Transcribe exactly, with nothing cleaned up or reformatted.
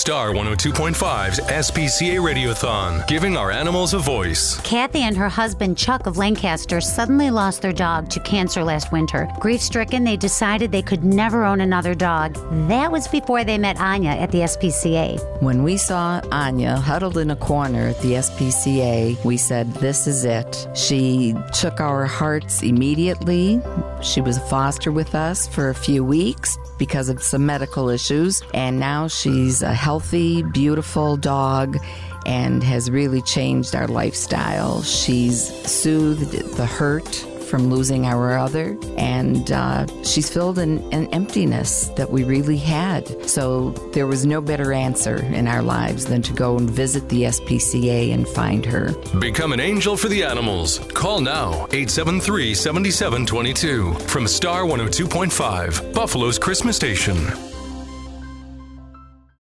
Star one oh two point five's S P C A Radiothon, giving our animals a voice. Kathy and her husband Chuck of Lancaster suddenly lost their dog to cancer last winter. Grief-stricken, they decided they could never own another dog. That was before they met Anya at the S P C A. When we saw Anya huddled in a corner at the S P C A, we said, this is it. She took our hearts immediately. She was a foster with us for a few weeks because of some medical issues, and now she's a healthy, beautiful dog and has really changed our lifestyle. She's soothed the hurt from losing our other, and uh, she's filled an, an emptiness that we really had. So there was no better answer in our lives than to go and visit the S P C A and find her. Become an angel for the animals. Call now, eight seven three, seven seven two two. From Star one oh two point five, Buffalo's Christmas station.